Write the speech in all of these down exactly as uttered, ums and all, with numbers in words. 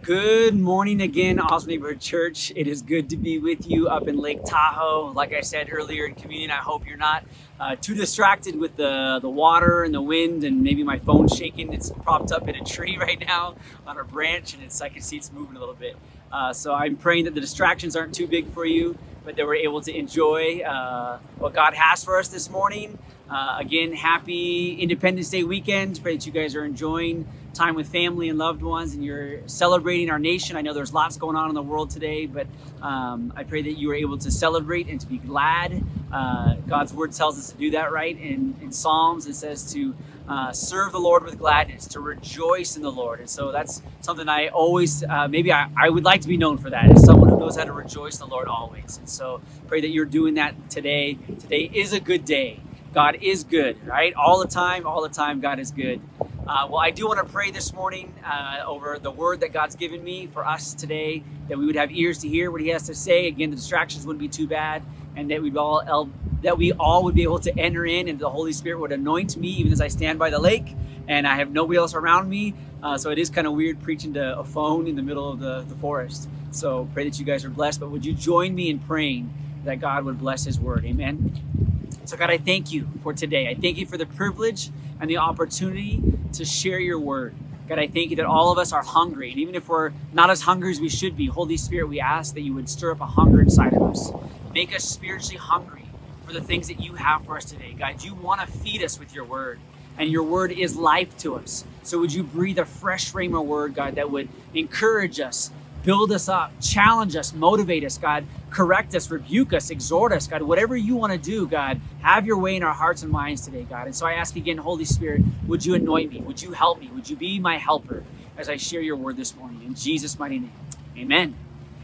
Good morning again, Awesome Neighborhood Church. It is good to be with you up in Lake Tahoe. Like I said earlier in communion, I hope you're not uh, too distracted with the, the water and the wind and maybe my phone shaking. It's propped up in a tree right now on a branch, and it's I can see it's moving a little bit. Uh, so I'm praying that the distractions aren't too big for you, but that we're able to enjoy uh, what God has for us this morning. Uh, again, happy Independence Day weekend. Pray that you guys are enjoying time with family and loved ones, and you're celebrating our nation. I know there's lots going on in the world today, but um, I pray that you are able to celebrate and to be glad. Uh, God's word tells us to do that, right? In, in Psalms, it says to uh, serve the Lord with gladness, to rejoice in the Lord. And so that's something I always, uh, maybe I, I would like to be known for that, as someone who knows how to rejoice in the Lord always. And so pray that you're doing that today. Today is a good day. God is good, right? All the time, all the time, God is good. Uh, well, I do want to pray this morning uh, over the word that God's given me for us today, that we would have ears to hear what He has to say. Again, the distractions wouldn't be too bad, and that we'd all that we all would be able to enter in, and the Holy Spirit would anoint me even as I stand by the lake, and I have nobody else around me. Uh, so it is kind of weird preaching to a phone in the middle of the, the forest. So pray that you guys are blessed. But would you join me in praying that God would bless His word? Amen. So God, I thank you for today. I thank you for the privilege and the opportunity to share your word. God, I thank you that all of us are hungry. And even if we're not as hungry as we should be, Holy Spirit, we ask that you would stir up a hunger inside of us. Make us spiritually hungry for the things that you have for us today. God, you want to feed us with your word. And your word is life to us. So would you breathe a fresh rhema word, God, that would encourage us, build us up, challenge us, motivate us, God, correct us, rebuke us, exhort us, God, whatever you want to do, God, have your way in our hearts and minds today, God. And so I ask again, Holy Spirit, would you anoint me? Would you help me? Would you be my helper as I share your word this morning? In Jesus' mighty name, amen.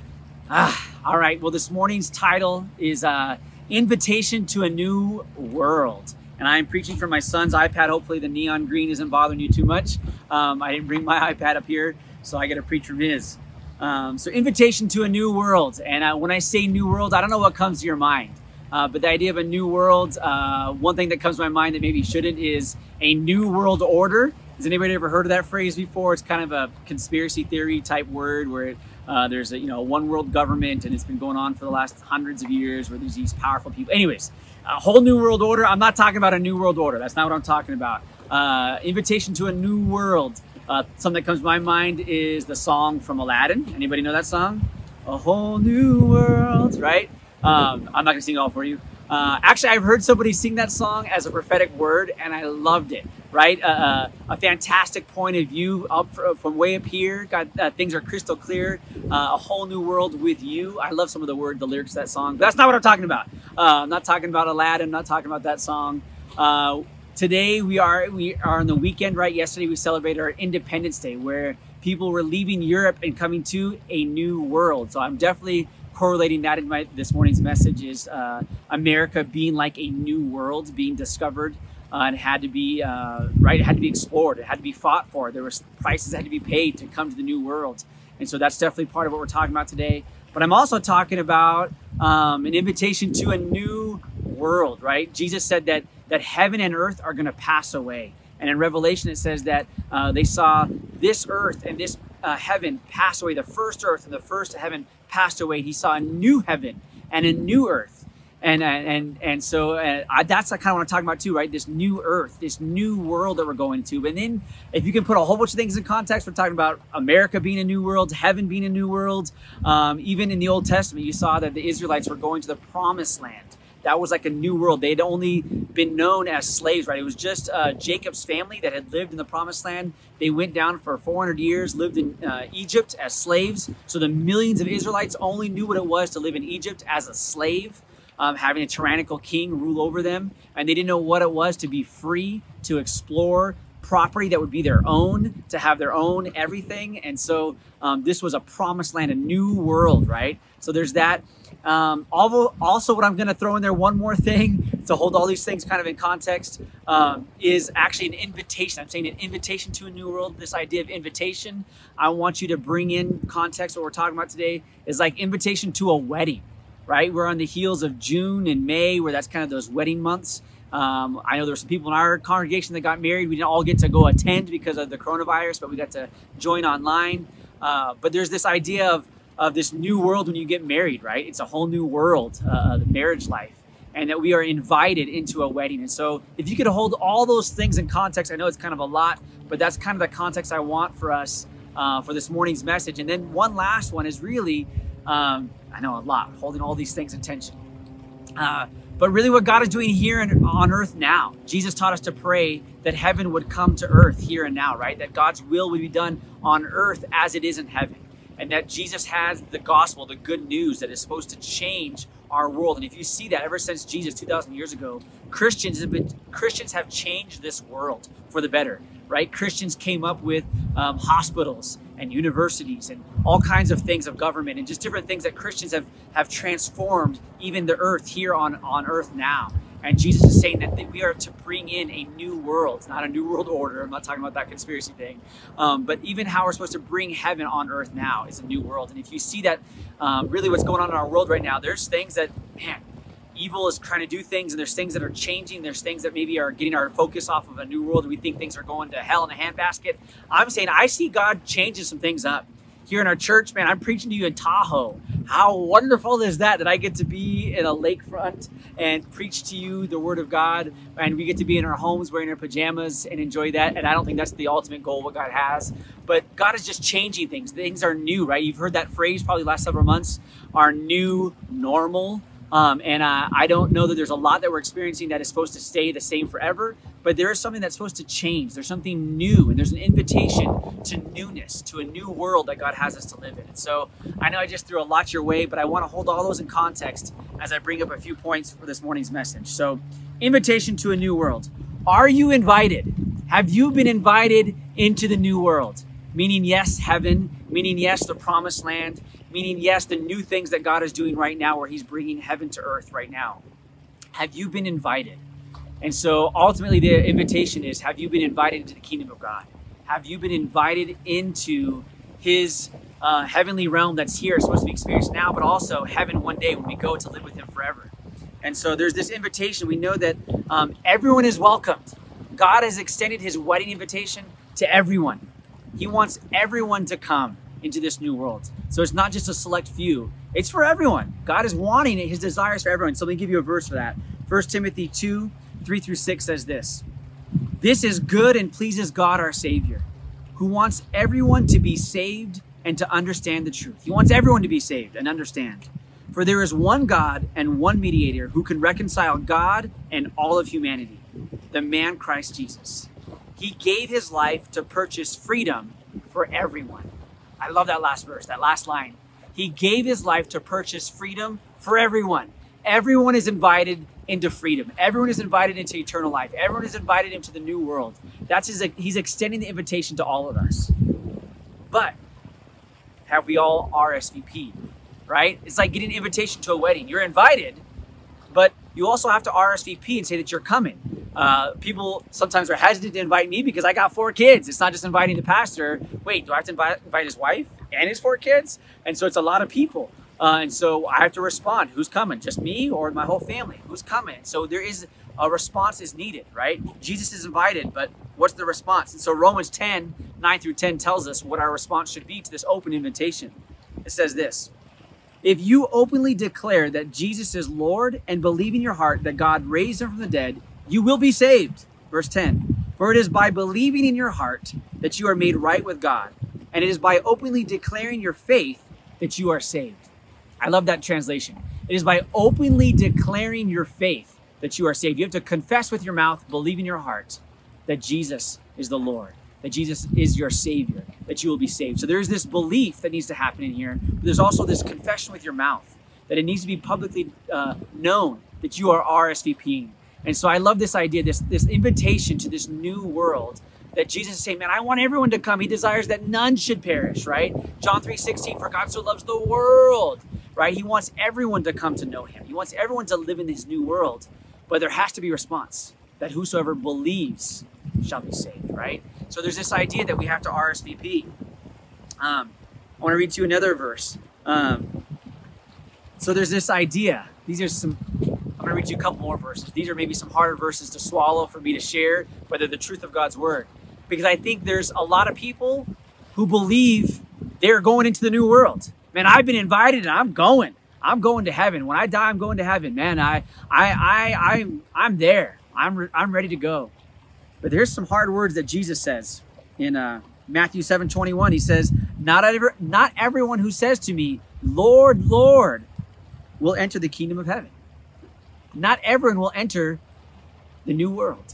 Ah, all right, well, this morning's title is uh, Invitation to a New World. And I'm preaching from my son's iPad. Hopefully the neon green isn't bothering you too much. Um, I didn't bring my iPad up here, so I got to preach from his. Um, so invitation to a new world. And uh, when I say new world, I don't know what comes to your mind. Uh, but the idea of a new world, uh, one thing that comes to my mind that maybe shouldn't is a new world order. Has anybody ever heard of that phrase before? It's kind of a conspiracy theory type word where it, uh, there's a you know one world government, and it's been going on for the last hundreds of years where there's these powerful people. Anyways, a whole new world order. I'm not talking about a new world order. That's not what I'm talking about. Uh, invitation to a new world. Uh, something that comes to my mind is the song from Aladdin. Anybody know that song? A whole new world, right? Um, I'm not gonna sing it all for you. Uh, actually, I've heard somebody sing that song as a prophetic word, and I loved it, right? Uh, uh, a fantastic point of view up for, from way up here. Got uh, things are crystal clear. Uh, a whole new world with you. I love some of the word, the lyrics of that song. But that's not what I'm talking about. Uh, I'm not talking about Aladdin. I'm not talking about that song. Uh, Today we are we are on the weekend, right? Yesterday we celebrated our Independence Day, where people were leaving Europe and coming to a new world. So I'm definitely correlating that in my this morning's message is uh, America being like a new world being discovered, uh, and had to be uh, right. It had to be explored. It had to be fought for. There was prices that had to be paid to come to the new world, and so that's definitely part of what we're talking about today. But I'm also talking about um, an invitation to a new world, right? Jesus said that that heaven and earth are going to pass away. And in Revelation, it says that uh, they saw this earth and this uh, heaven pass away. The first earth and the first heaven passed away. He saw a new heaven and a new earth. And and and so uh, I, that's I kind of want to talk about too, right? This new earth, this new world that we're going to. And then if you can put a whole bunch of things in context, we're talking about America being a new world, heaven being a new world. Um, even in the Old Testament, you saw that the Israelites were going to the promised land. That was like a new world. They'd only been known as slaves, right? It was just uh, Jacob's family that had lived in the promised land. They went down for four hundred years, lived in uh, Egypt as slaves. So the millions of Israelites only knew what it was to live in Egypt as a slave, um, having a tyrannical king rule over them. And they didn't know what it was to be free, to explore property that would be their own, to have their own everything. And so um, this was a promised land, a new world, right? So there's that. Um, also, what I'm going to throw in there, one more thing to hold all these things kind of in context, um, is actually an invitation. I'm saying an invitation to a new world. This idea of invitation, I want you to bring in context. What we're talking about today is like invitation to a wedding, right? We're on the heels of June and May, where that's kind of those wedding months. Um, I know there's some people in our congregation that got married. We didn't all get to go attend because of the coronavirus, but we got to join online. Uh, but there's this idea of, of this new world when you get married, right? It's a whole new world, uh, the marriage life, and that we are invited into a wedding. And so if you could hold all those things in context, I know it's kind of a lot, but that's kind of the context I want for us uh, for this morning's message. And then one last one is really, um, I know a lot, holding all these things in tension. Uh, but really what God is doing here in, on earth now. Jesus taught us to pray that heaven would come to earth here and now, right? That God's will would be done on earth as it is in heaven. And that Jesus has the gospel, the good news that is supposed to change our world. And if you see that ever since Jesus two thousand years ago, Christians have been Christians have changed this world for the better, right? Christians came up with um, hospitals and universities and all kinds of things of government and just different things that Christians have have transformed even the earth here on, on earth now. And Jesus is saying that we are to bring in a new world, not a new world order. I'm not talking about that conspiracy thing. Um, but even how we're supposed to bring heaven on earth now is a new world. And if you see that um, really what's going on in our world right now, there's things that, man, evil is trying to do things, and there's things that are changing. There's things that maybe are getting our focus off of a new world, and we think things are going to hell in a handbasket. I'm saying I see God changing some things up. Here in our church, man, I'm preaching to you in Tahoe. How wonderful is that, that I get to be in a lakefront and preach to you the word of God, and we get to be in our homes wearing our pajamas and enjoy that. And I don't think that's the ultimate goal, what God has. But God is just changing things. Things are new, right? You've heard that phrase probably the last several months, our new normal. Um, and uh, I don't know that there's a lot that we're experiencing that is supposed to stay the same forever, but there is something that's supposed to change. There's something new, and there's an invitation to newness, to a new world that God has us to live in. And so I know I just threw a lot your way, but I want to hold all those in context as I bring up a few points for this morning's message. So, invitation to a new world. Are you invited? Have you been invited into the new world? Meaning, yes, heaven. Meaning, yes, the promised land. Meaning, yes, the new things that God is doing right now, where he's bringing heaven to earth right now. Have you been invited? And so ultimately the invitation is, have you been invited into the kingdom of God? Have you been invited into his uh, heavenly realm that's here, supposed to be experienced now, but also heaven one day when we go to live with him forever? And so there's this invitation. We know that um, everyone is welcomed. God has extended his wedding invitation to everyone. He wants everyone to come into this new world. So it's not just a select few. It's for everyone. God is wanting it. His desire is for everyone. So let me give you a verse for that. First Timothy two, three through six says this. This is good and pleases God our Savior, who wants everyone to be saved and to understand the truth. He wants everyone to be saved and understand. For there is one God and one mediator who can reconcile God and all of humanity, the man Christ Jesus. He gave his life to purchase freedom for everyone. I love that last verse, that last line. He gave his life to purchase freedom for everyone. Everyone is invited into freedom. Everyone is invited into eternal life. Everyone is invited into the new world. That's his, he's extending the invitation to all of us. But have we all R S V P'd, right? It's like getting an invitation to a wedding. You're invited, but you also have to R S V P and say that you're coming. Uh, people sometimes are hesitant to invite me because I got four kids. It's not just inviting the pastor. Wait, do I have to invite, invite his wife and his four kids? And so it's a lot of people. Uh, and so I have to respond. Who's coming? Just me or my whole family? Who's coming? So there is a response is needed, right? Jesus is invited, but what's the response? And so Romans ten, nine through ten tells us what our response should be to this open invitation. It says this. If you openly declare that Jesus is Lord and believe in your heart that God raised him from the dead, you will be saved. Verse ten, for it is by believing in your heart that you are made right with God, and it is by openly declaring your faith that you are saved. I love that translation. It is by openly declaring your faith that you are saved. You have to confess with your mouth, believe in your heart that Jesus is the Lord, that Jesus is your Savior, that you will be saved. So there's this belief that needs to happen in here. But there's also this confession with your mouth, that it needs to be publicly uh, known that you are R S V P'ing. And so I love this idea, this, this invitation to this new world that Jesus is saying, man, I want everyone to come. He desires that none should perish, right? John three sixteen, for God so loves the world, right? He wants everyone to come to know him. He wants everyone to live in this new world, but there has to be a response, that whosoever believes shall be saved, right? So there's this idea that we have to R S V P. Um, I want to read to you another verse. Um, so there's this idea. These are some, I'm going to read you a couple more verses. These are maybe some harder verses to swallow for me to share, but they're the truth of God's word. Because I think there's a lot of people who believe they're going into the new world. Man, I've been invited and I'm going. I'm going to heaven. When I die, I'm going to heaven. Man, I, I, I, I'm, I'm there. I'm, re- I'm ready to go. But there's some hard words that Jesus says in uh, Matthew seven twenty-one. He says, not, ever, not everyone who says to me, Lord, Lord, will enter the kingdom of heaven. Not everyone will enter the new world.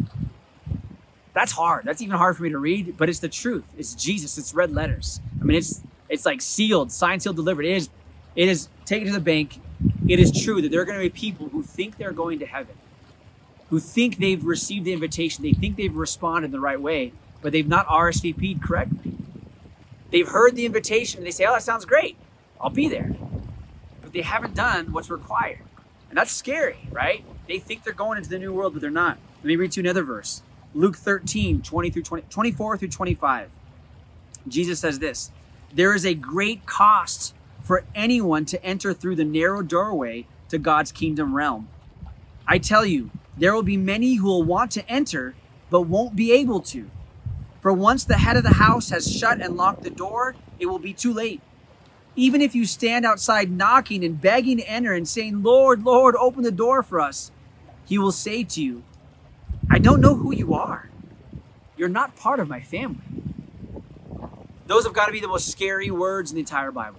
That's hard. That's even hard for me to read, but it's the truth. It's Jesus. It's red letters. I mean, it's it's like sealed, signed, sealed, delivered. It is, it is taken to the bank. It is true that there are going to be people who think they're going to heaven, who think they've received the invitation. They think they've responded the right way, but they've not R S V P'd correctly. They've heard the invitation and they say, oh, that sounds great. I'll be there. But they haven't done what's required. And that's scary, right? They think they're going into the new world, but they're not. Let me read you another verse. Luke thirteen, twenty through twenty, twenty-four through twenty-five. Jesus says this, there is a great cost for anyone to enter through the narrow doorway to God's kingdom realm. I tell you, there will be many who will want to enter, but won't be able to. For once the head of the house has shut and locked the door, it will be too late. Even if you stand outside knocking and begging to enter and saying, Lord, Lord, open the door for us, he will say to you, I don't know who you are. You're not part of my family. Those have got to be the most scary words in the entire Bible.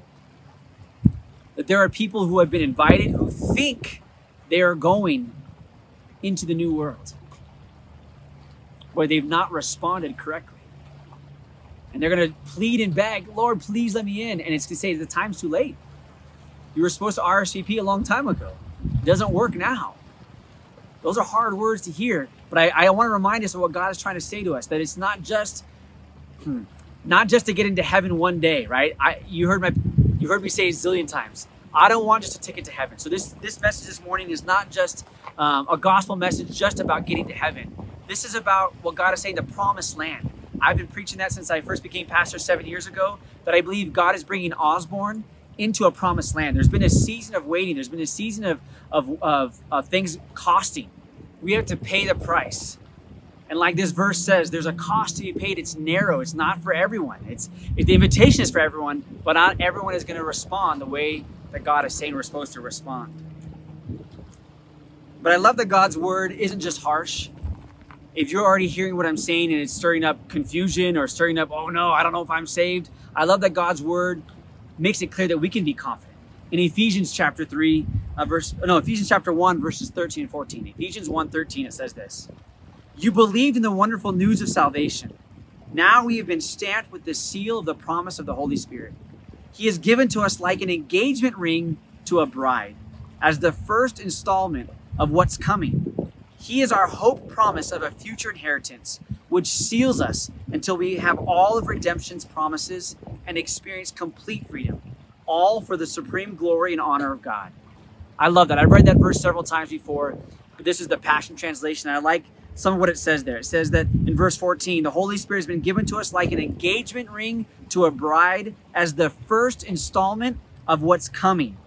That there are people who have been invited who think they are going into the new world, where they've not responded correctly. And they're going to plead and beg, Lord, please let me in. And it's going to say, the time's too late. You were supposed to R S V P a long time ago. It doesn't work now. Those are hard words to hear. But I, I want to remind us of what God is trying to say to us, that it's not just, hmm, not just to get into heaven one day, right? I, you heard my, you heard me say a zillion times, I don't want just a ticket to heaven. So this, this message this morning is not just um, a gospel message just about getting to heaven. This is about what God is saying, the promised land. I've been preaching that since I first became pastor seven years ago, that I believe God is bringing Osborne into a promised land. There's been a season of waiting. There's been a season of, of, of, of things costing. We have to pay the price. And like this verse says, there's a cost to be paid. It's narrow. It's not for everyone. It's, it, the invitation is for everyone, but not everyone is going to respond the way that God is saying we're supposed to respond. But I love that God's word isn't just harsh. If you're already hearing what I'm saying and it's stirring up confusion or stirring up, oh no, I don't know if I'm saved. I love that God's word makes it clear that we can be confident. In Ephesians chapter three, uh, verse, no, Ephesians chapter one, verses thirteen and fourteen. Ephesians one thirteen, it says this. You believed in the wonderful news of salvation. Now we have been stamped with the seal of the promise of the Holy Spirit. He is given to us like an engagement ring to a bride, as the first installment of what's coming. He is our hope promise of a future inheritance, which seals us until we have all of redemption's promises and experience complete freedom, all for the supreme glory and honor of God. I love that. I've read that verse several times before, but this is the Passion Translation. And I like some of what it says there. It says that in verse fourteen, the Holy Spirit has been given to us like an engagement ring to a bride as the first installment of what's coming.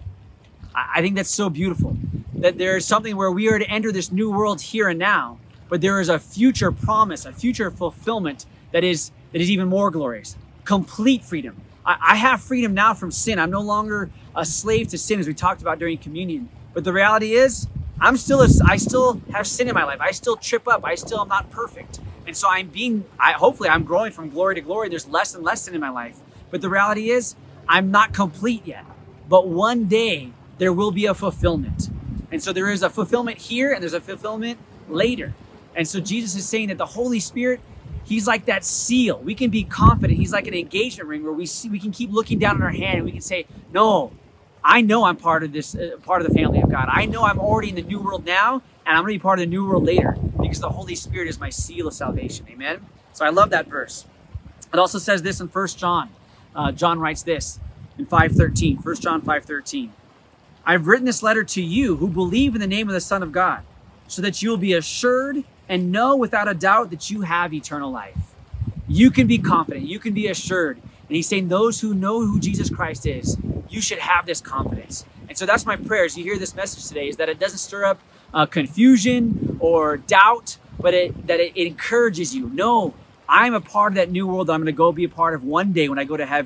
I think that's so beautiful. That there is something where we are to enter this new world here and now, but there is a future promise, a future fulfillment that is that is even more glorious. Complete freedom. I, I have freedom now from sin. I'm no longer a slave to sin, as we talked about during communion. But the reality is, I'm still a, I still have sin in my life. I still trip up. I still am not perfect. And so I'm being, I, hopefully I'm growing from glory to glory. There's less and less sin in my life. But the reality is, I'm not complete yet. But one day, there will be a fulfillment. And so there is a fulfillment here and there's a fulfillment later. And so Jesus is saying that the Holy Spirit, he's like that seal. We can be confident. He's like an engagement ring where we see, we can keep looking down in our hand and we can say, no, I know I'm part of this, uh, part of the family of God. I know I'm already in the new world now and I'm going to be part of the new world later because the Holy Spirit is my seal of salvation. Amen. So I love that verse. It also says this in First John. Uh, John writes this in five thirteen, First John five thirteen. I've written this letter to you who believe in the name of the Son of God, so that you will be assured and know without a doubt that you have eternal life. You can be confident. You can be assured. And he's saying those who know who Jesus Christ is, you should have this confidence. And so that's my prayer as you hear this message today, is that it doesn't stir up uh, confusion or doubt, but it, that it, it encourages you. No, I'm a part of that new world that I'm going to go be a part of one day when I go to heaven.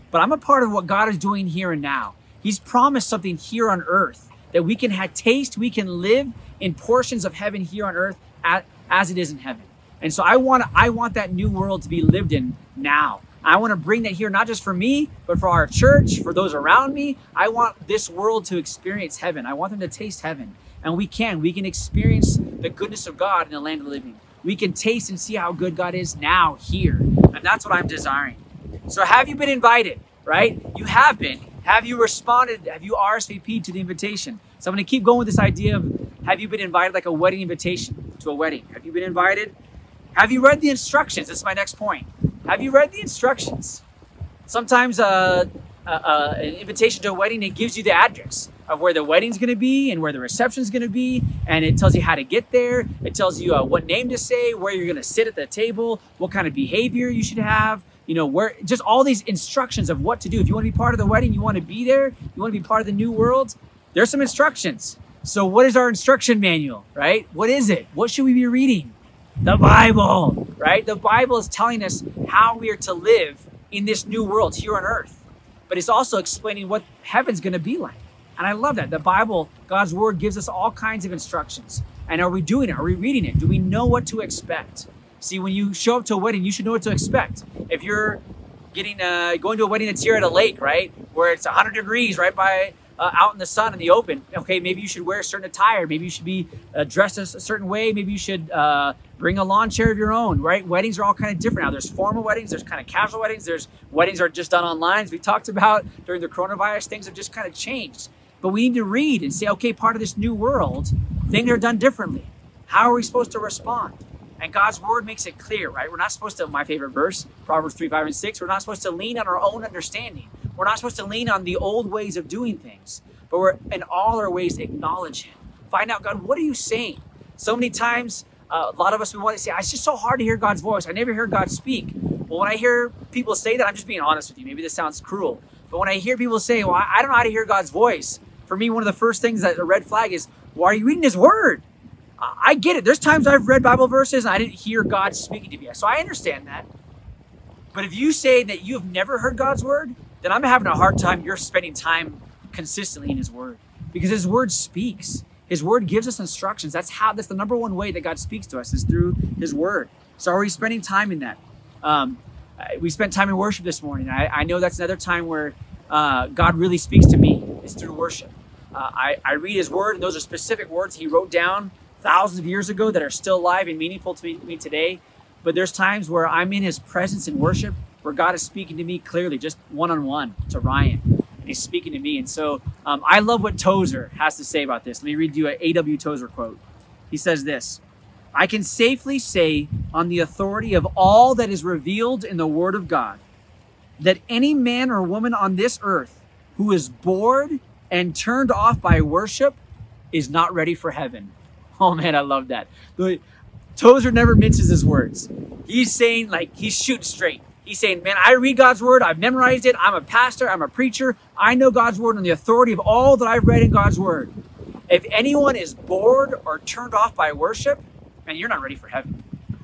but I'm a part of what God is doing here and now. He's promised something here on earth that we can have taste, we can live in portions of heaven here on earth at, as it is in heaven. And so I want I want that new world to be lived in now. I want to bring that here, not just for me, but for our church, for those around me. I want this world to experience heaven. I want them to taste heaven. And we can. We can experience the goodness of God in the land of the living. We can taste and see how good God is now, here. And that's what I'm desiring. So have you been invited, right? You have been. Have you responded? Have you R S V P'd to the invitation? So I'm going to keep going with this idea of, have you been invited, like a wedding invitation to a wedding? Have you been invited? Have you read the instructions? That's my next point. Have you read the instructions? Sometimes uh, uh, uh, an invitation to a wedding, it gives you the address of where the wedding's going to be and where the reception's going to be. And it tells you how to get there. It tells you uh, what name to say, where you're going to sit at the table, what kind of behavior you should have. You know, where just all these instructions of what to do. If you want to be part of the wedding, you want to be there, you want to be part of the new world, there's some instructions. So what is our instruction manual, right? What is it? What should we be reading? The Bible, right? The Bible is telling us how we are to live in this new world here on earth. But it's also explaining what heaven's going to be like. And I love that. The Bible, God's word, gives us all kinds of instructions. And are we doing it? Are we reading it? Do we know what to expect? See, when you show up to a wedding, you should know what to expect. If you're getting uh, going to a wedding that's here at a lake, right, where it's one hundred degrees right by uh, out in the sun in the open, okay, maybe you should wear a certain attire. Maybe you should be uh, dressed a certain way. Maybe you should uh, bring a lawn chair of your own, right? Weddings are all kind of different now. There's formal weddings. There's kind of casual weddings. There's weddings are just done online, as we talked about during the coronavirus. Things have just kind of changed. But we need to read and say, okay, part of this new world, things are done differently. How are we supposed to respond? And God's word makes it clear, right? We're not supposed to, my favorite verse, Proverbs three, five, and six, we're not supposed to lean on our own understanding. We're not supposed to lean on the old ways of doing things, but we're in all our ways acknowledge Him. Find out, God, what are you saying? So many times, uh, a lot of us, we want to say, it's just so hard to hear God's voice. I never hear God speak. Well, when I hear people say that, I'm just being honest with you. Maybe this sounds cruel. But when I hear people say, well, I don't know how to hear God's voice, for me, one of the first things that a red flag is, why are you reading His word? I get it. There's times I've read Bible verses and I didn't hear God speaking to me. So I understand that. But if you say that you have never heard God's word, then I'm having a hard time you're spending time consistently in His word. Because His word speaks. His word gives us instructions. That's how, that's the number one way that God speaks to us, is through His word. So are we spending time in that? Um, we spent time in worship this morning. I, I know that's another time where uh, God really speaks to me, is through worship. Uh, I, I read His word, and those are specific words He wrote down thousands of years ago that are still alive and meaningful to me, me today. But there's times where I'm in His presence in worship, where God is speaking to me clearly, just one-on-one to Ryan. And He's speaking to me. And so um, I love what Tozer has to say about this. Let me read you an A W Tozer quote. He says this: I can safely say, on the authority of all that is revealed in the Word of God, that any man or woman on this earth who is bored and turned off by worship is not ready for heaven. Oh man, I love that. Tozer never minces his words. He's saying, like, he's shooting straight. He's saying, man, I read God's word. I've memorized it. I'm a pastor. I'm a preacher. I know God's word on the authority of all that I've read in God's word. If anyone is bored or turned off by worship, man, you're not ready for heaven.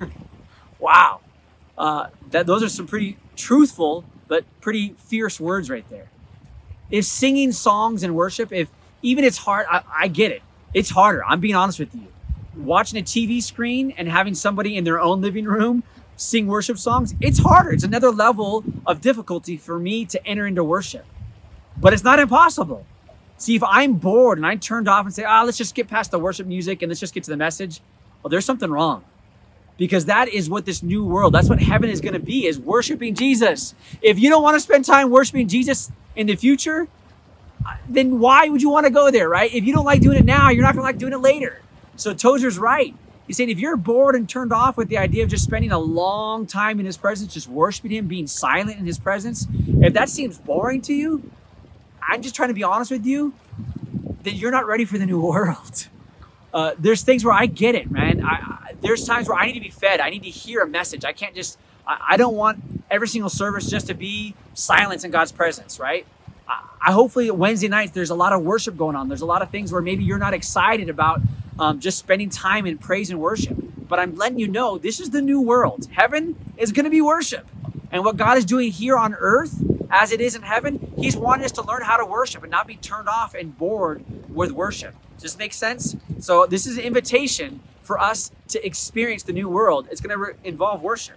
Wow. Uh, that, those are some pretty truthful, but pretty fierce words right there. If singing songs and worship, if even it's hard, I, I get it. It's harder. I'm being honest with you. Watching a T V screen and having somebody in their own living room sing worship songs, it's harder. It's another level of difficulty for me to enter into worship. But it's not impossible. See, if I'm bored and I'm turned off and say, ah, oh, let's just get past the worship music and let's just get to the message, well, there's something wrong. Because that is what this new world, that's what heaven is going to be, is worshiping Jesus. If you don't want to spend time worshiping Jesus in the future, then why would you want to go there, right? If you don't like doing it now, you're not going to like doing it later. So Tozer's right. He's saying if you're bored and turned off with the idea of just spending a long time in His presence, just worshiping Him, being silent in His presence, if that seems boring to you, I'm just trying to be honest with you, then you're not ready for the new world. Uh, there's things where I get it, man. I, I, there's times where I need to be fed. I need to hear a message. I can't just, I, I don't want every single service just to be silence in God's presence, right? I hopefully Wednesday nights, there's a lot of worship going on. There's a lot of things where maybe you're not excited about um, just spending time in praise and worship. But I'm letting you know, this is the new world. Heaven is going to be worship. And what God is doing here on earth as it is in heaven, he's wanting us to learn how to worship and not be turned off and bored with worship. Does this make sense? So this is an invitation for us to experience the new world. It's going to re- involve worship.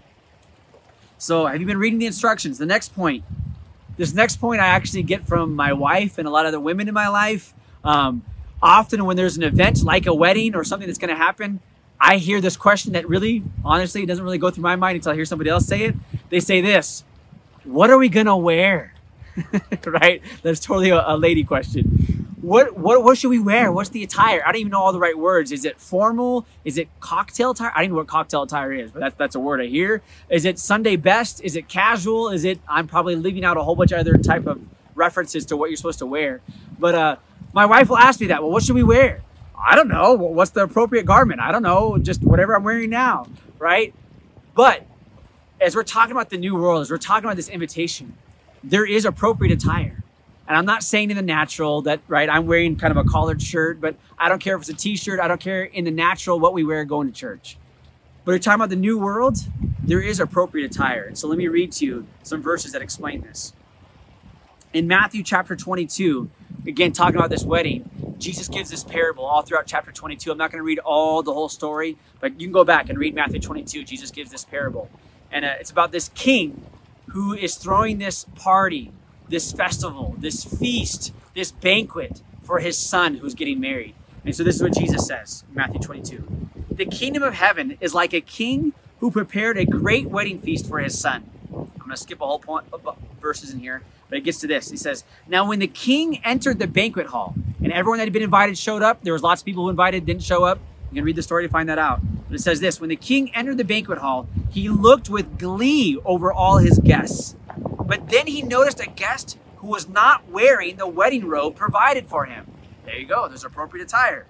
So have you been reading the instructions? The next point. This next point I actually get from my wife and a lot of the women in my life. Um, often when there's an event like a wedding or something that's going to happen, I hear this question that really, honestly, it doesn't really go through my mind until I hear somebody else say it. They say this: what are we going to wear? Right? That's totally a, a lady question. What, what what should we wear? What's the attire? I don't even know all the right words. Is it formal? Is it cocktail attire? I don't know what cocktail attire is, but that's, that's a word I hear. Is it Sunday best? Is it casual? Is it, I'm probably leaving out a whole bunch of other type of references to what you're supposed to wear. But uh, my wife will ask me that. Well, what should we wear? I don't know. What's the appropriate garment? I don't know. Just whatever I'm wearing now, right? But as we're talking about the new world, as we're talking about this invitation, there is appropriate attire. And I'm not saying in the natural that, right, I'm wearing kind of a collared shirt, but I don't care if it's a t-shirt. I don't care in the natural what we wear going to church. But we're talking about the new world, there is appropriate attire. And so let me read to you some verses that explain this. In Matthew chapter twenty-two, again, talking about this wedding, Jesus gives this parable all throughout chapter twenty-two. I'm not going to read all the whole story, but you can go back and read Matthew twenty-two. Jesus gives this parable. And uh, it's about this king who is throwing this party, this festival, this feast, this banquet for his son who's getting married. And so this is what Jesus says in Matthew twenty-two. The kingdom of heaven is like a king who prepared a great wedding feast for his son. I'm going to skip a whole point of verses in here, but it gets to this. He says, now when the king entered the banquet hall and everyone that had been invited showed up, there was lots of people who invited didn't show up. You can read the story to find that out. But it says this: when the king entered the banquet hall, he looked with glee over all his guests. But then he noticed a guest who was not wearing the wedding robe provided for him. There you go. There's appropriate attire.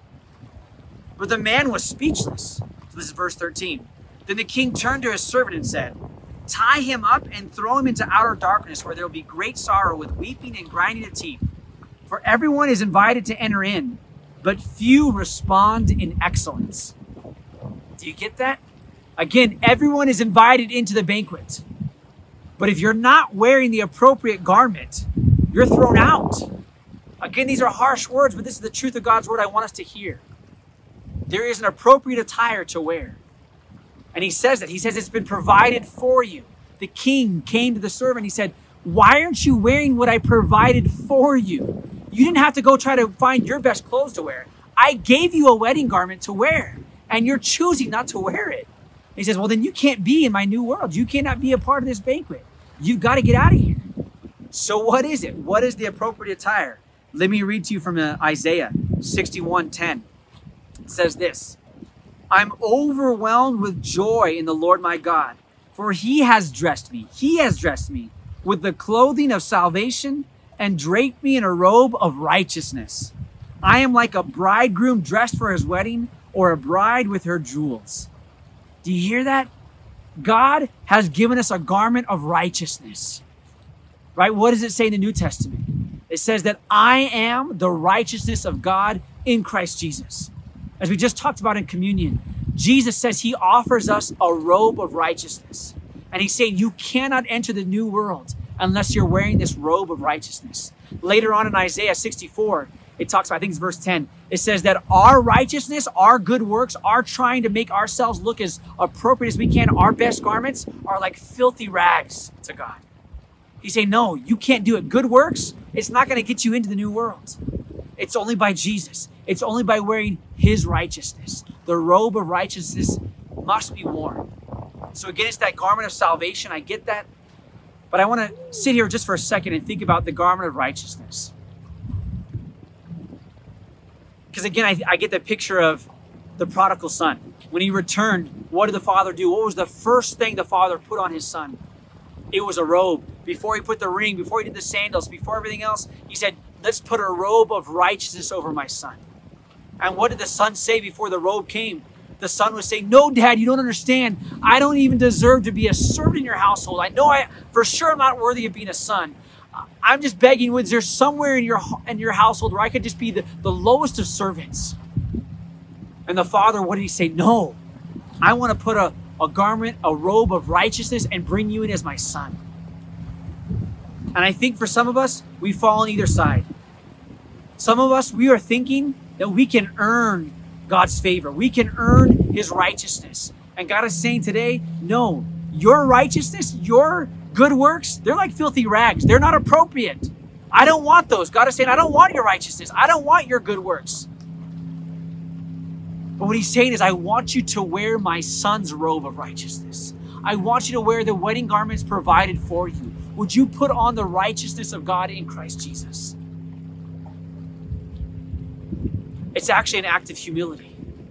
But the man was speechless. So this is verse thirteen. Then the king turned to his servant and said, tie him up and throw him into outer darkness where there will be great sorrow with weeping and grinding of teeth. For everyone is invited to enter in, but few respond in excellence. Do you get that? Again, everyone is invited into the banquet. But if you're not wearing the appropriate garment, you're thrown out. Again, these are harsh words, but this is the truth of God's word I want us to hear. There is an appropriate attire to wear. And he says that. He says it's been provided for you. The king came to the servant. He said, why aren't you wearing what I provided for you? You didn't have to go try to find your best clothes to wear. I gave you a wedding garment to wear, and you're choosing not to wear it. He says, well, then you can't be in my new world. You cannot be a part of this banquet. You've got to get out of here. So what is it? What is the appropriate attire? Let me read to you from uh, Isaiah sixty-one ten. It says this: I'm overwhelmed with joy in the Lord my God, for he has dressed me. He has dressed me with the clothing of salvation and draped me in a robe of righteousness. I am like a bridegroom dressed for his wedding, or a bride with her jewels. Do you hear that? God has given us a garment of righteousness. Right? What does it say in the New Testament? It says that I am the righteousness of God in Christ Jesus. As we just talked about in communion, Jesus says he offers us a robe of righteousness. And he's saying you cannot enter the new world unless you're wearing this robe of righteousness. Later on in Isaiah sixty-four, it talks about, I think it's verse ten, it says that our righteousness, our good works, our trying to make ourselves look as appropriate as we can, our best garments are like filthy rags to God. He's saying, no, you can't do it. Good works, it's not going to get you into the new world. It's only by Jesus. It's only by wearing his righteousness. The robe of righteousness must be worn. So again, it's that garment of salvation. I get that. But I want to sit here just for a second and think about the garment of righteousness. Because again, I, I get the picture of the prodigal son. When he returned, what did the father do? What was the first thing the father put on his son? It was a robe. Before he put the ring, before he did the sandals, before everything else, he said, let's put a robe of righteousness over my son. And what did the son say before the robe came? The son would say, no, Dad, you don't understand. I don't even deserve to be a servant in your household. I know I, for sure I'm not worthy of being a son. I'm just begging, was there somewhere in your in your household where I could just be the, the lowest of servants? And the father, what did he say? No, I want to put a, a garment, a robe of righteousness and bring you in as my son. And I think for some of us, we fall on either side. Some of us, we are thinking that we can earn God's favor. We can earn his righteousness. And God is saying today, no, your righteousness, your good works, they're like filthy rags. They're not appropriate. I don't want those. God is saying, I don't want your righteousness. I don't want your good works. But what he's saying is, I want you to wear my son's robe of righteousness. I want you to wear the wedding garments provided for you. Would you put on the righteousness of God in Christ Jesus? It's actually an act of humility.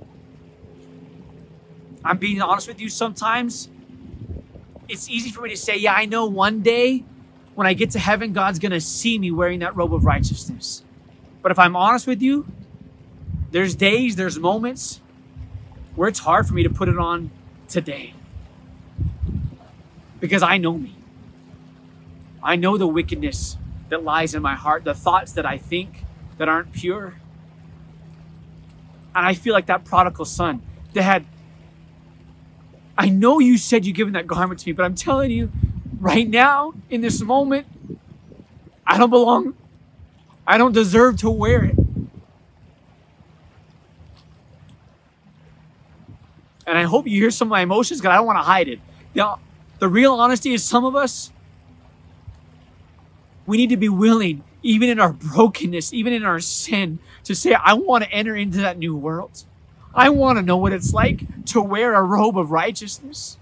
I'm being honest with you. Sometimes it's easy for me to say, yeah, I know one day when I get to heaven, God's going to see me wearing that robe of righteousness. But if I'm honest with you, there's days, there's moments where it's hard for me to put it on today. Because I know me. I know the wickedness that lies in my heart, the thoughts that I think that aren't pure. And I feel like that prodigal son that had, I know you said you'd given that garment to me, but I'm telling you, right now, in this moment, I don't belong. I don't deserve to wear it. And I hope you hear some of my emotions because I don't want to hide it. Now, the real honesty is some of us, we need to be willing, even in our brokenness, even in our sin, to say, I want to enter into that new world. I want to know what it's like to wear a robe of righteousness.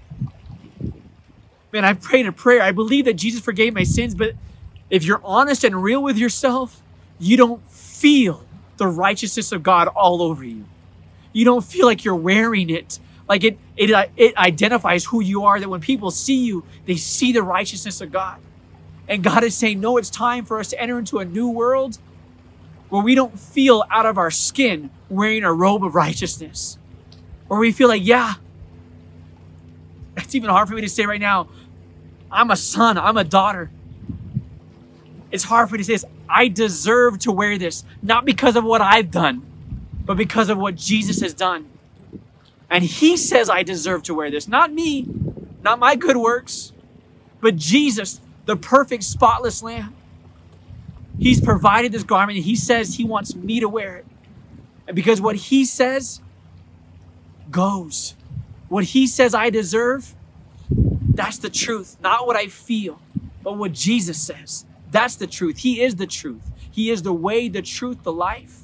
Man, I prayed a prayer. I believe that Jesus forgave my sins, but if you're honest and real with yourself, you don't feel the righteousness of God all over you. You don't feel like you're wearing it. Like it, it, it identifies who you are, that when people see you, they see the righteousness of God. And God is saying, no, it's time for us to enter into a new world where we don't feel out of our skin wearing a robe of righteousness. Where we feel like, yeah, it's even hard for me to say right now, I'm a son, I'm a daughter. It's hard for me to say this. I deserve to wear this, not because of what I've done, but because of what Jesus has done. And he says I deserve to wear this, not me, not my good works, but Jesus, the perfect, spotless Lamb. He's provided this garment and he says he wants me to wear it. And because what he says goes. What he says I deserve, that's the truth. Not what I feel, but what Jesus says. That's the truth. He is the truth. He is the way, the truth, the life.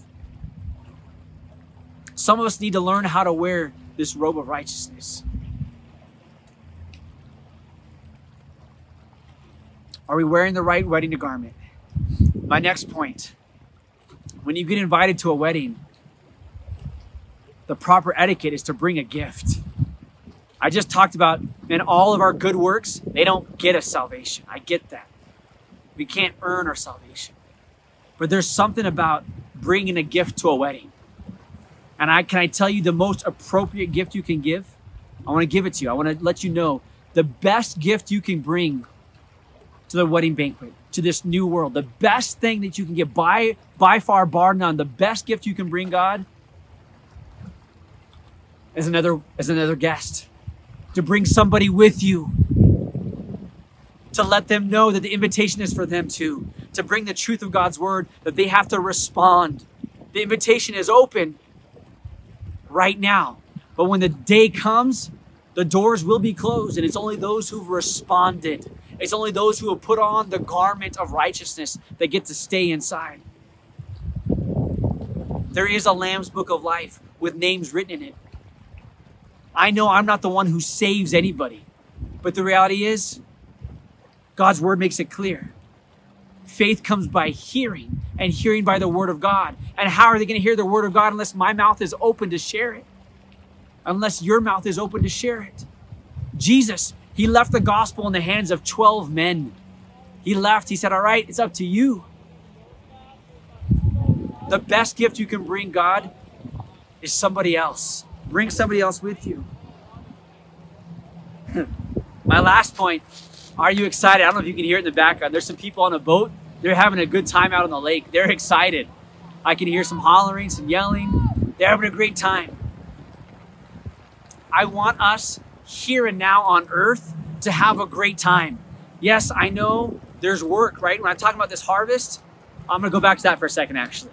Some of us need to learn how to wear this robe of righteousness. Are we wearing the right wedding garment? My next point. When you get invited to a wedding, the proper etiquette is to bring a gift. I just talked about, man, all of our good works, they don't get us salvation. I get that. We can't earn our salvation. But there's something about bringing a gift to a wedding. And I can I tell you the most appropriate gift you can give? I want to give it to you. I want to let you know the best gift you can bring to the wedding banquet, to this new world. The best thing that you can get, by, by far, bar none, the best gift you can bring God is another, is another guest. To bring somebody with you. To let them know that the invitation is for them too. To bring the truth of God's word, that they have to respond. The invitation is open right now. But when the day comes, the doors will be closed, and it's only those who've responded. It's only those who have put on the garment of righteousness that get to stay inside. There is a Lamb's Book of Life with names written in it. I know I'm not the one who saves anybody, but the reality is, God's word makes it clear. Faith comes by hearing, and hearing by the word of God. And how are they going to hear the word of God unless my mouth is open to share it? Unless your mouth is open to share it. Jesus, he left the gospel in the hands of twelve men. He left, he said, all right, it's up to you. The best gift you can bring God is somebody else. Bring somebody else with you. My last point. Are you excited? I don't know if you can hear it in the background. There's some people on a boat. They're having a good time out on the lake. They're excited. I can hear some hollering, some yelling. They're having a great time. I want us here and now on earth to have a great time. Yes, I know there's work, right? When I'm talking about this harvest, I'm going to go back to that for a second, actually.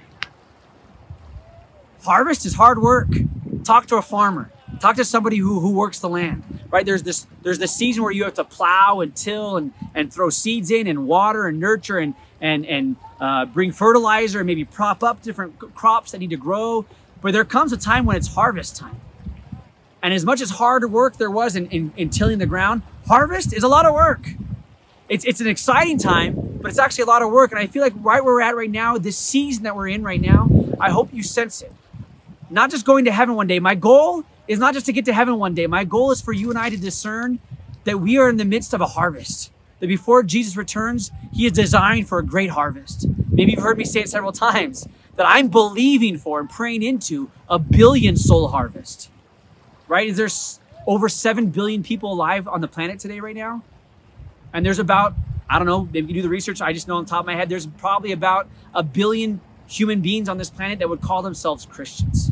Harvest is hard work. Talk to a farmer. Talk to somebody who, who works the land, right? There's this there's this season where you have to plow and till and, and throw seeds in and water and nurture and and and uh, bring fertilizer and maybe prop up different crops that need to grow. But there comes a time when it's harvest time. And as much as hard work there was in, in, in tilling the ground, harvest is a lot of work. It's, it's an exciting time, but it's actually a lot of work. And I feel like right where we're at right now, this season that we're in right now, I hope you sense it. Not just going to heaven one day. My goal is not just to get to heaven one day. My goal is for you and I to discern that we are in the midst of a harvest. That before Jesus returns, he is designed for a great harvest. Maybe you've heard me say it several times, that I'm believing for and praying into a billion soul harvest. Right? Is there over seven billion people alive on the planet today right now? And there's about, I don't know, maybe you do the research, I just know on top of my head, there's probably about a billion human beings on this planet that would call themselves Christians.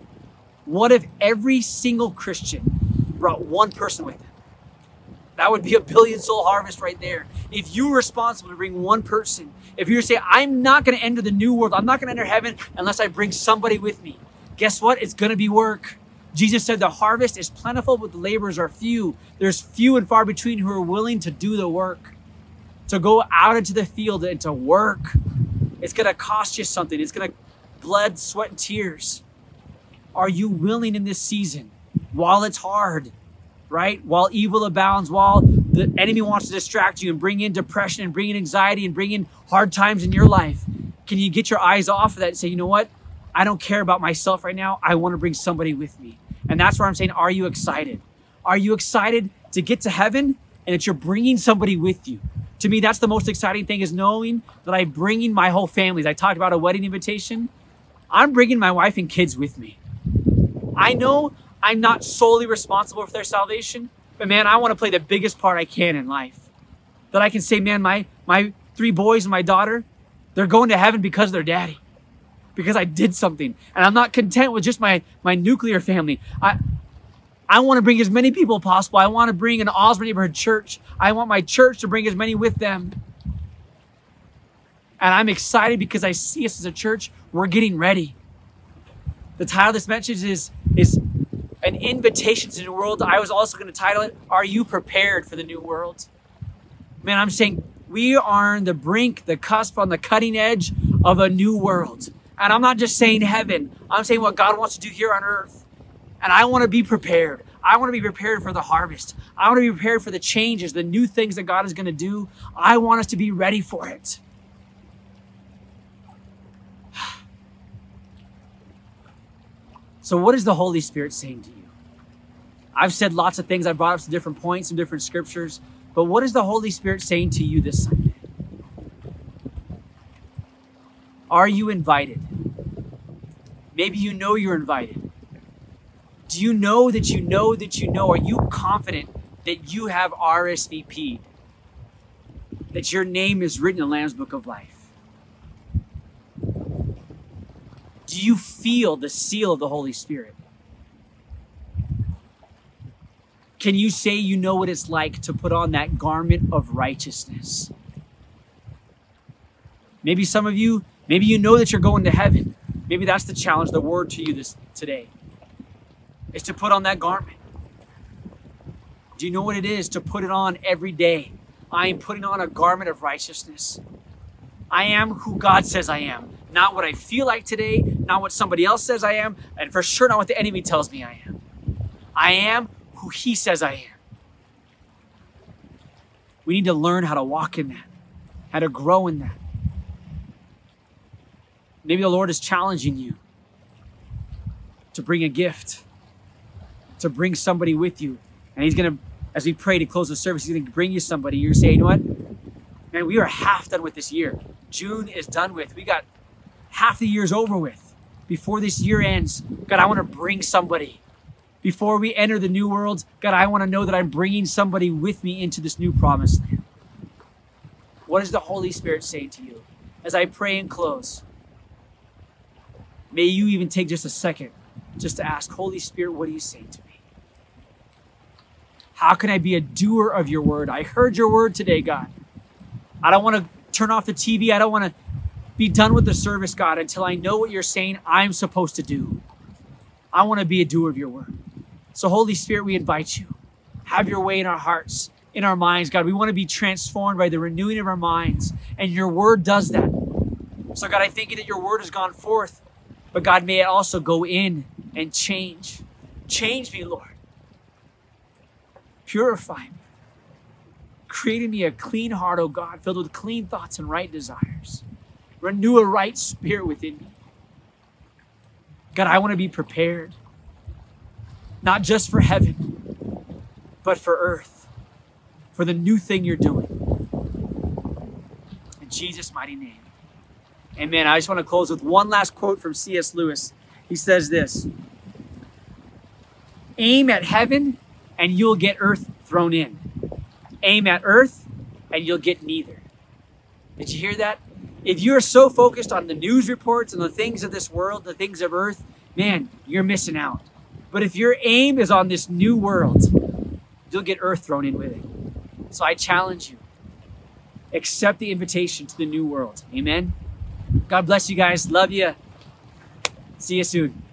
What if every single Christian brought one person with them? That would be a billion soul harvest right there. If you were responsible to bring one person, if you were to say, I'm not going to enter the new world, I'm not going to enter heaven unless I bring somebody with me. Guess what? It's going to be work. Jesus said the harvest is plentiful, but the laborers are few. There's few and far between who are willing to do the work, to go out into the field and to work. It's going to cost you something. It's going to blood, sweat, and tears. Are you willing in this season, while it's hard, right? While evil abounds, while the enemy wants to distract you and bring in depression and bring in anxiety and bring in hard times in your life, can you get your eyes off of that and say, you know what? I don't care about myself right now. I want to bring somebody with me. And that's where I'm saying, are you excited? Are you excited to get to heaven and that you're bringing somebody with you? To me, that's the most exciting thing, is knowing that I'm bringing my whole family. As I talked about a wedding invitation, I'm bringing my wife and kids with me. I know I'm not solely responsible for their salvation, but man, I want to play the biggest part I can in life. That I can say, man, my, my three boys and my daughter, they're going to heaven because of their daddy. Because I did something. And I'm not content with just my, my nuclear family. I I want to bring as many people as possible. I want to bring an Osborne Neighborhood Church. I want my church to bring as many with them. And I'm excited because I see us as a church, we're getting ready. The title of this message is, is an invitation to the new world. I was also going to title it, Are You Prepared for the New World? Man, I'm saying we are on the brink, the cusp, on the cutting edge of a new world. And I'm not just saying heaven. I'm saying what God wants to do here on earth. And I want to be prepared. I want to be prepared for the harvest. I want to be prepared for the changes, the new things that God is going to do. I want us to be ready for it. So what is the Holy Spirit saying to you? I've said lots of things. I brought up some different points, some different scriptures. But what is the Holy Spirit saying to you this Sunday? Are you invited? Maybe you know you're invited. Do you know that you know that you know? Are you confident that you have R S V P'd? That your name is written in the Lamb's Book of Life? Do you feel the seal of the Holy Spirit? Can you say you know what it's like to put on that garment of righteousness? Maybe some of you, maybe you know that you're going to heaven. Maybe that's the challenge, the word to you this today, is to put on that garment. Do you know what it is to put it on every day? I am putting on a garment of righteousness. I am who God says I am. Not what I feel like today, not what somebody else says I am, and for sure not what the enemy tells me I am. I am who he says I am. We need to learn how to walk in that, how to grow in that. Maybe the Lord is challenging you to bring a gift, to bring somebody with you. And he's going to, as we pray to close the service, he's going to bring you somebody. You're saying, you know what? Man, we are half done with this year. June is done with. We got half the year's over with. Before this year ends, God, I want to bring somebody. Before we enter the new world, God, I want to know that I'm bringing somebody with me into this new promised land. What is the Holy Spirit saying to you? As I pray and close, may you even take just a second just to ask, Holy Spirit, what are you saying to me? How can I be a doer of your word? I heard your word today, God. I don't want to turn off the T V. I don't want to be done with the service, God, until I know what you're saying I'm supposed to do. I want to be a doer of your word. So Holy Spirit, we invite you. Have your way in our hearts, in our minds, God. We want to be transformed by the renewing of our minds. And your word does that. So God, I thank you that your word has gone forth. But God, may it also go in and change. Change me, Lord. Purify me. Create in me a clean heart, O God, filled with clean thoughts and right desires. Renew a right spirit within me. God, I want to be prepared. Not just for heaven, but for earth. For the new thing you're doing. In Jesus' mighty name. Amen. I just want to close with one last quote from C S Lewis. He says this: aim at heaven and you'll get earth thrown in. Aim at earth and you'll get neither. Did you hear that? If you're so focused on the news reports and the things of this world, the things of earth, man, you're missing out. But if your aim is on this new world, you'll get earth thrown in with it. So I challenge you. Accept the invitation to the new world. Amen. God bless you guys. Love you. See you soon.